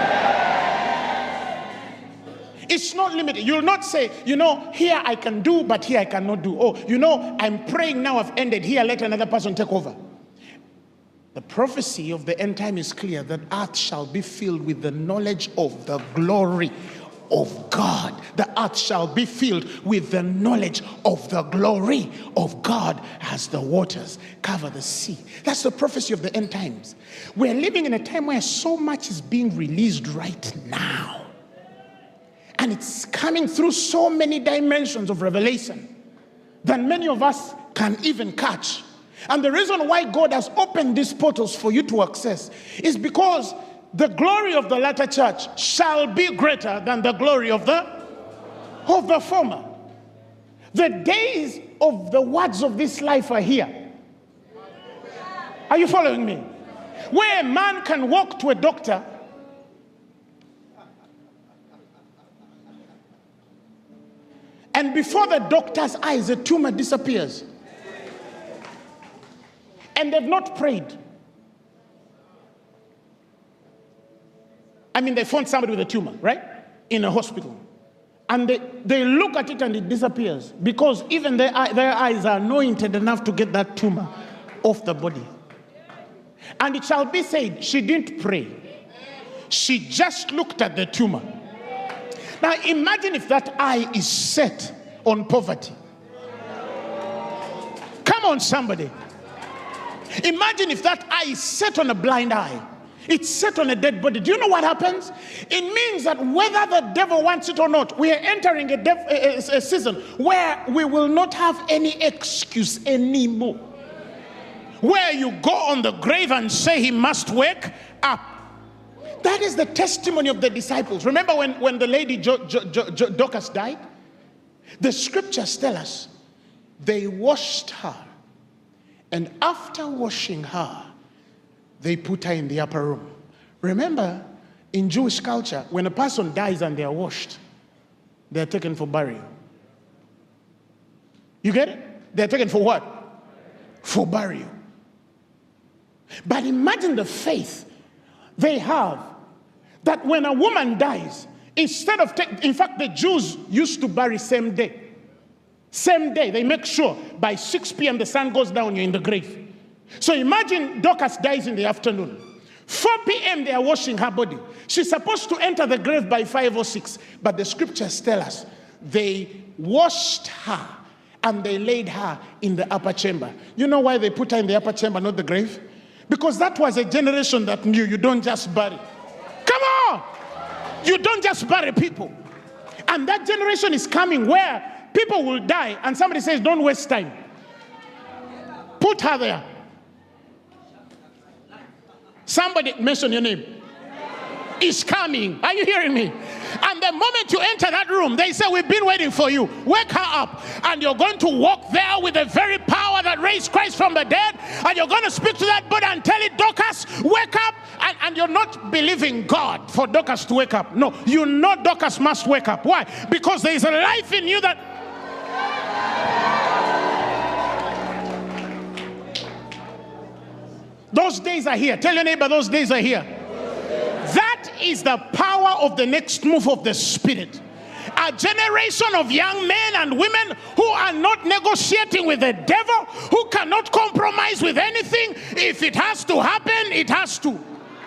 It's not limited. You'll not say, here I can do, but here I cannot do. Oh, I'm praying now, I've ended. Here, let another person take over. The prophecy of the end time is clear, that earth shall be filled with the knowledge of the glory of God. The earth shall be filled with the knowledge of the glory of God as the waters cover the sea. That's the prophecy of the end times. We're living in a time where so much is being released right now. And it's coming through so many dimensions of revelation that many of us can even catch. And the reason why God has opened these portals for you to access is because the glory of the latter church shall be greater than the glory of the former. The days of the words of this life are here. Are you following me? Where a man can walk to a doctor and before the doctor's eyes, the tumor disappears. And they've not prayed. I mean, they found somebody with a tumor, right? In a hospital. And they look at it and it disappears. Because even their eyes are anointed enough to get that tumor off the body. And it shall be said, she didn't pray. She just looked at the tumor. Now imagine if that eye is set on poverty. Come on, somebody. Imagine if that eye is set on a blind eye. It's set on a dead body. Do you know what happens? It means that whether the devil wants it or not, we are entering a season where we will not have any excuse anymore. Where you go on the grave and say he must wake up. That is the testimony of the disciples. Remember when the lady Dorcas died? The scriptures tell us they washed her. And after washing her, they put her in the upper room. Remember, in Jewish culture, when a person dies and they are washed, they are taken for burial. You get it? They are taken for what? For burial. But imagine the faith they have that when a woman dies, instead of in fact, the Jews used to bury same day. Same day, they make sure by 6 p.m. the sun goes down, you're in the grave. So imagine Dorcas dies in the afternoon. 4 p.m. they are washing her body. She's supposed to enter the grave by 5 or 6. But the scriptures tell us they washed her, and they laid her in the upper chamber. You know why they put her in the upper chamber, not the grave? Because that was a generation that knew you don't just bury. Come on! You don't just bury people. And that generation is coming where people will die, and somebody says, don't waste time. Put her there. Somebody mention your name. Is coming. Are you hearing me? And the moment you enter that room, they say, we've been waiting for you. Wake her up. And you're going to walk there with the very power that raised Christ from the dead. And you're going to speak to that body and tell it, Dorcas, wake up. And you're not believing God for Dorcas to wake up. No, you know Dorcas must wake up. Why? Because there is a life in you that... Those days are here. Tell your neighbor, those days are here. That is the power of the next move of the Spirit. A generation of young men and women who are not negotiating with the devil, who cannot compromise with anything. If it has to happen, it has to.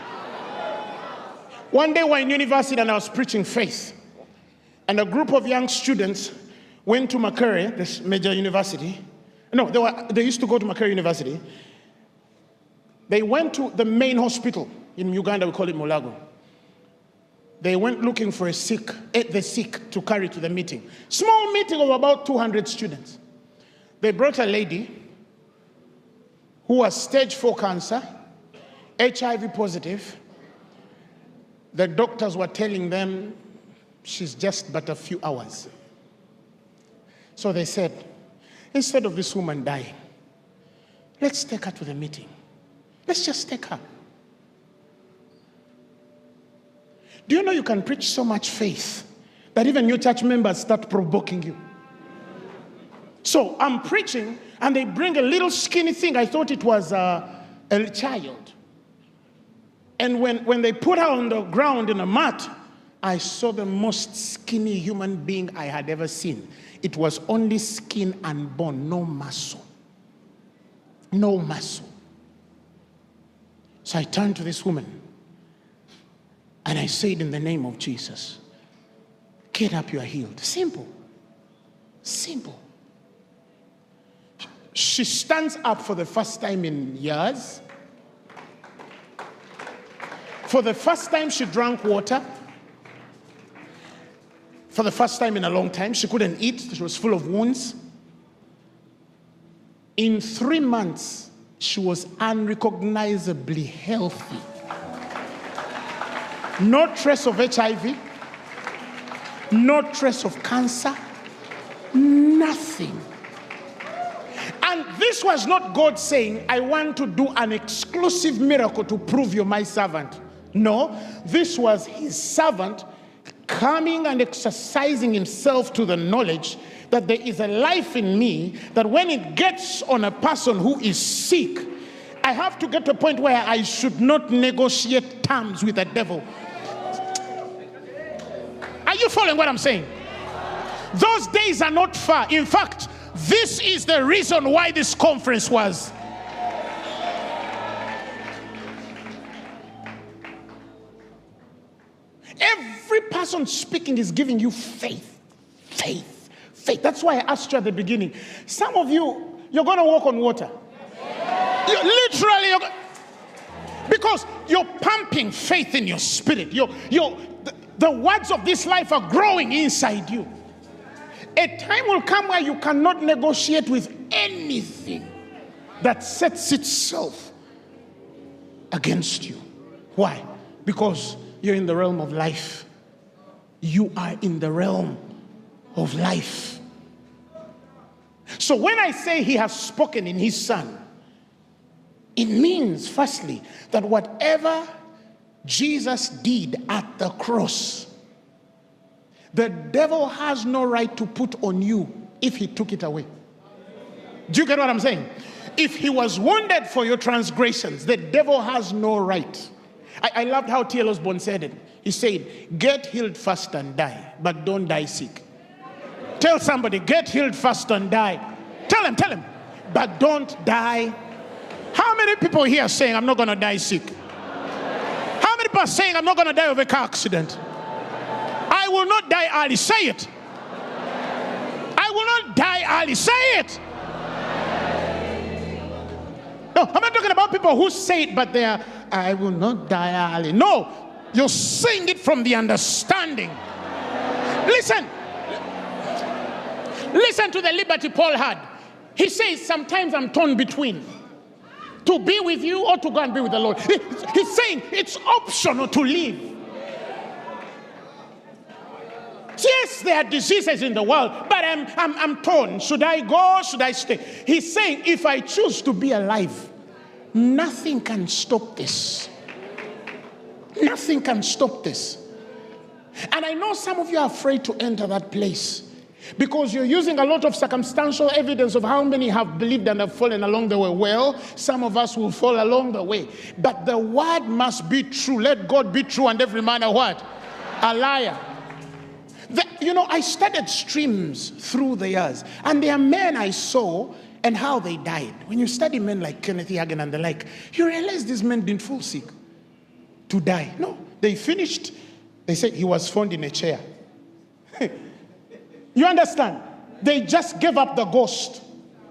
One day we were in university and I was preaching faith. And a group of young students went to Makerere, this major university. No, they used to go to Makerere University. They went to the main hospital. In Uganda, we call it Mulago. They went looking for the sick to carry to the meeting. Small meeting of about 200 students. They brought a lady who was stage 4 cancer, HIV positive. The doctors were telling them she's just but a few hours. So they said, instead of this woman dying, let's take her to the meeting. Let's just take her. Do you know you can preach so much faith that even your church members start provoking you? So I'm preaching and they bring a little skinny thing. I thought it was a child. And when they put her on the ground in a mat, I saw the most skinny human being I had ever seen. It was only skin and bone, no muscle. No muscle. So I turned to this woman and I said, in the name of Jesus, get up, you are healed. Simple. Simple. She stands up for the first time in years. For the first time, she drank water. For the first time in a long time, she couldn't eat. She was full of wounds. In 3 months, she was unrecognizably healthy. No trace of HIV, no trace of cancer, nothing. And this was not God saying, I want to do an exclusive miracle to prove you're my servant. No, this was his servant coming and exercising himself to the knowledge that there is a life in me that when it gets on a person who is sick, I have to get to a point where I should not negotiate terms with the devil. Are you following what I'm saying? Those days are not far. In fact, this is the reason why this conference was. Every person speaking is giving you faith. Faith. Faith. That's why I asked you at the beginning. Some of you, you're going to walk on water. Because you're pumping faith in your spirit. The words of this life are growing inside you. A time will come where you cannot negotiate with anything that sets itself against you. Why? Because you're in the realm of life. You are in the realm of life. So when I say he has spoken in his son, it means, firstly, that whatever Jesus did at the cross, the devil has no right to put on you if he took it away. Do you get what I'm saying? If he was wounded for your transgressions, the devil has no right. I loved how T.L. Osborne said it. He said, get healed fast and die, but don't die sick. Tell somebody, get healed fast and die. Tell him, but don't die. How many people here are saying, I'm not going to die sick? How many people are saying, I'm not going to die of a car accident? I will not die early. Say it. die early. Say it. No, I'm not talking about people who say it, but they are, I will not die early. No, you're saying it from the understanding. Listen to the liberty Paul had. He says, sometimes I'm torn between to be with you or to go and be with the Lord. He's saying it's optional to live. Yes, there are diseases in the world, but I'm torn. Should I go? Should I stay? He's saying, if I choose to be alive, nothing can stop this. Nothing can stop this. And I know some of you are afraid to enter that place because you're using a lot of circumstantial evidence of how many have believed and have fallen along the way. Well, some of us will fall along the way. But the word must be true. Let God be true and every man a what? A liar. I studied streams through the years, and there are men I saw and how they died. When you study men like Kenneth Hagin and the like, you realize these men didn't fall sick to die. No, they finished. They said he was found in a chair. You understand? They just gave up the ghost.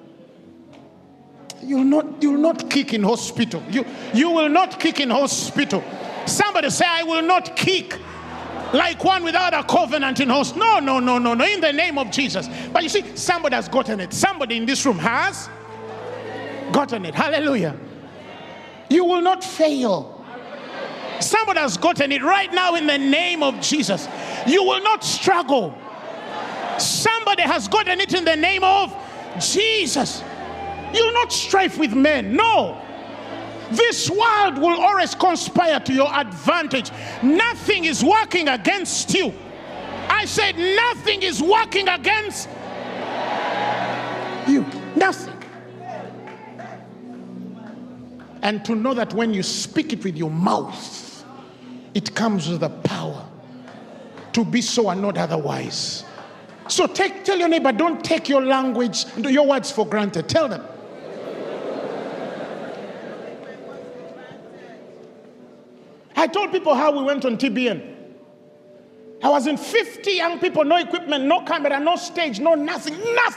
You'll not kick in hospital. You will not kick in hospital. Somebody say, I will not kick like one without a covenant in house. No, in the name of Jesus. But you see, somebody has gotten it. Somebody in this room has gotten it. Hallelujah. You will not fail. Somebody has gotten it right now in the name of Jesus. You will not struggle. Somebody has gotten it in the name of Jesus. You'll not strive with men. No. This world will always conspire to your advantage. Nothing is working against you. I said nothing is working against you. Nothing. And to know that when you speak it with your mouth, it comes with the power to be so and not otherwise. So tell your neighbor, don't take your language, your words for granted. Tell them. I told people how we went on TBN. I was in 50 young people, no equipment, no camera, no stage, no nothing.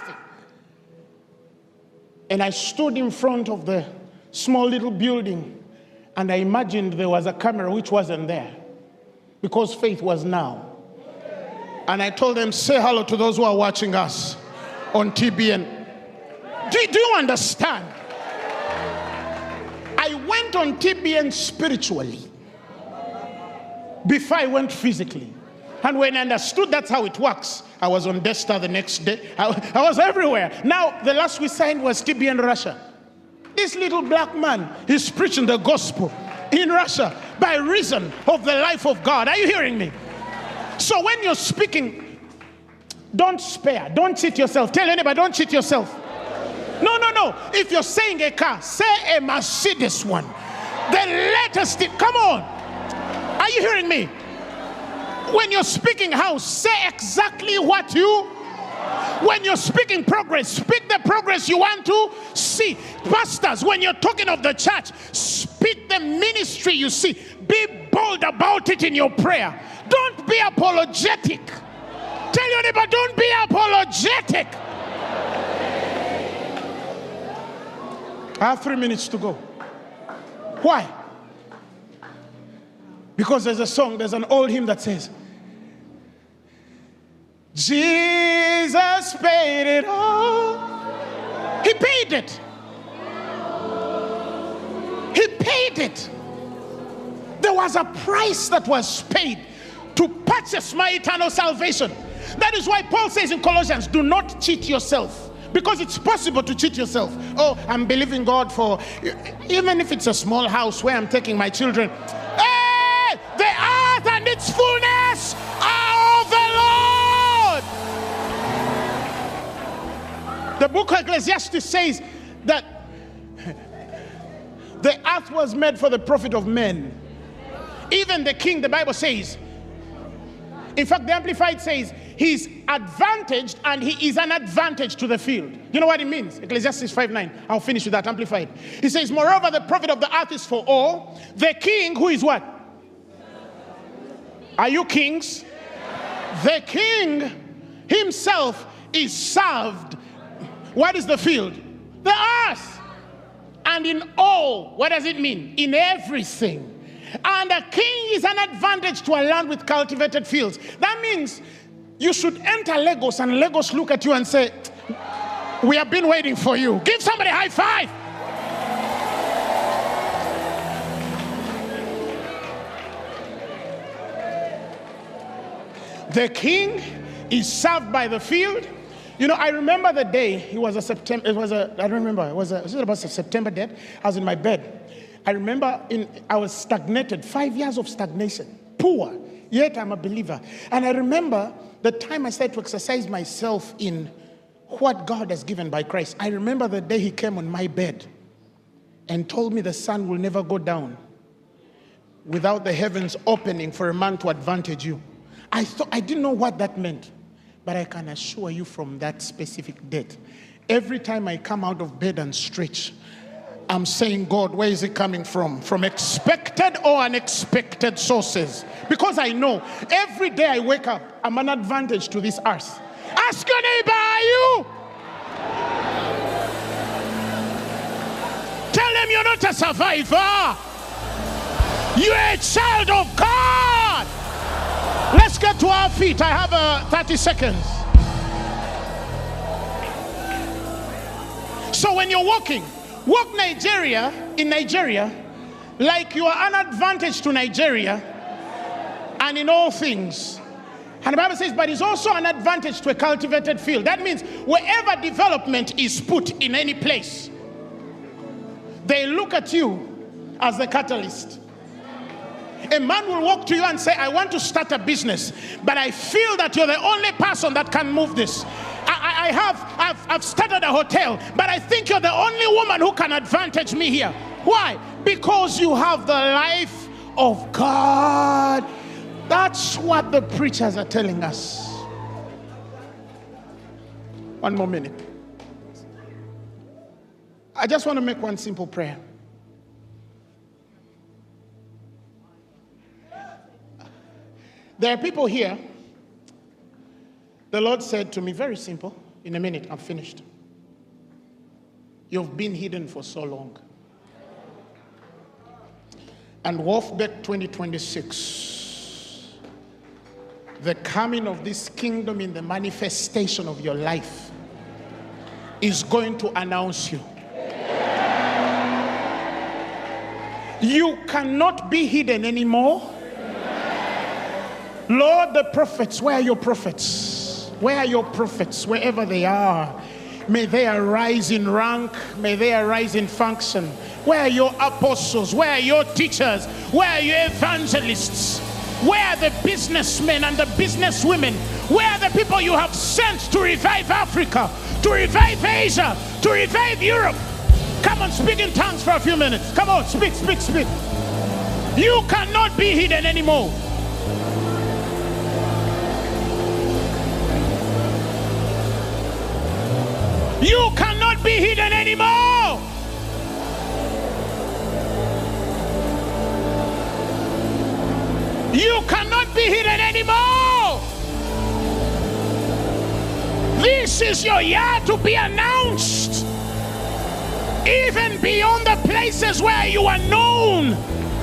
And I stood in front of the small little building and I imagined there was a camera which wasn't there because faith was now. And I told them, say hello to those who are watching us on TBN. Do you understand? I went on TBN spiritually before I went physically. And when I understood that's how it works, I was on Desta the next day. I was everywhere. Now, the last we signed was TBN Russia. This little black man is preaching the gospel in Russia by reason of the life of God. Are you hearing me? So when you're speaking, don't spare. Don't cheat yourself. Tell anybody, don't cheat yourself. No. If you're saying a car, say a Mercedes one. The latest. Come on. Are you hearing me? When you're speaking house, say exactly what you. When you're speaking progress, speak the progress you want to see. Pastors, when you're talking of the church, speak the ministry you see. Be bold about it in your prayer. Don't be apologetic. Tell your neighbor, don't be apologetic. I have 3 minutes to go. Why? Because there's a song, there's an old hymn that says, Jesus paid it all. He paid it. He paid it. There was a price that was paid to purchase my eternal salvation. That is why Paul says in Colossians, do not cheat yourself. Because it's possible to cheat yourself. Oh, I'm believing God for, even if it's a small house where I'm taking my children. Hey, the earth and its fullness are of the Lord. The book of Ecclesiastes says that the earth was made for the profit of men. Even the king, the Bible says, in fact, the Amplified says, he's advantaged and he is an advantage to the field. You know what it means? Ecclesiastes 5:9. I'll finish with that, Amplified. He says, moreover, the profit of the earth is for all. The king, who is what? Are you kings? The king himself is served What is the field? The earth. And in all, what does it mean? In everything. And a king is an advantage to a land with cultivated fields. That means you should enter Lagos and Lagos look at you and say, we have been waiting for you. Give somebody a high five. The king is served by the field. You know, I remember the day, was it about September date? I was in my bed. I remember I was stagnated, 5 years of stagnation, poor, yet I'm a believer. And I remember the time I started to exercise myself in what God has given by Christ. I remember the day he came on my bed and told me the sun will never go down without the heavens opening for a man to advantage you. I didn't know what that meant, but I can assure you from that specific date, every time I come out of bed and stretch, I'm saying, God, where is it coming from? From expected or unexpected sources? Because I know every day I wake up, I'm an advantage to this earth. Ask your neighbor, are you? Tell them you're not a survivor. You're a child of God. Let's get to our feet. I have 30 seconds. So when you're walking, walk in Nigeria like you are an advantage to Nigeria and in all things. And the Bible says, but it's also an advantage to a cultivated field. That means wherever development is put in any place, they look at you as the catalyst. A man will walk to you and say, I want to start a business, but I feel that you're the only person that can move this. I've started a hotel, but I think you're the only woman who can advantage me here. Why? Because you have the life of God. That's what the preachers are telling us. One more minute. I just want to make one simple prayer. There are people here. The Lord said to me, very simple, in a minute, I'm finished. You've been hidden for so long. And Wolfbeck 2026, the coming of this kingdom in the manifestation of your life is going to announce you. You cannot be hidden anymore. Lord, the prophets, where are your prophets? Where are your prophets? Wherever they are, may they arise in rank, may they arise in function. Where are your apostles? Where are your teachers? Where are your evangelists? Where are the businessmen and the businesswomen? Where are the people you have sent to revive Africa, to revive Asia, to revive Europe? Come on, speak in tongues for a few minutes. Come on, speak, speak, speak. You cannot be hidden anymore. You cannot be hidden anymore. You cannot be hidden anymore. This is your year to be announced, even beyond the places where you are known.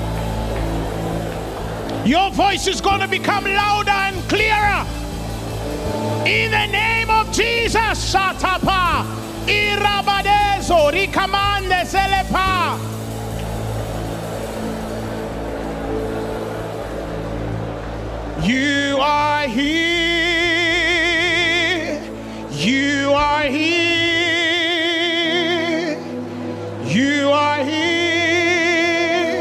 Your voice is going to become louder and clearer. In the name of Jesus, Satapa, Irabadezo, Rikamande Zelepa. You are here. You are here. You are here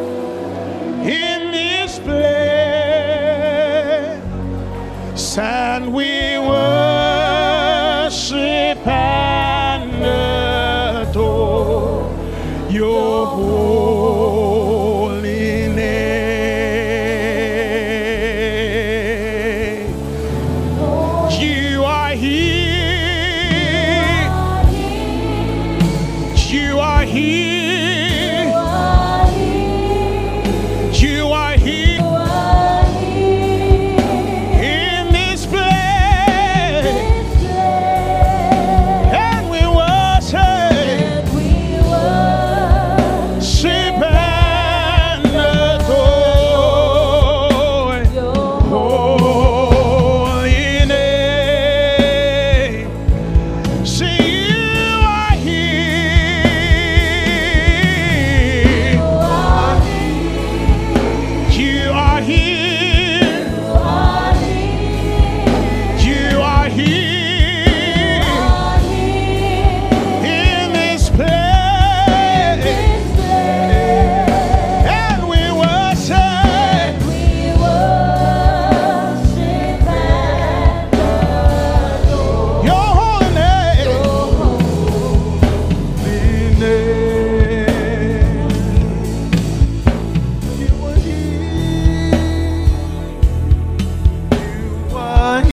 in this place, and we worship and adore your holy name. You are here. You are here.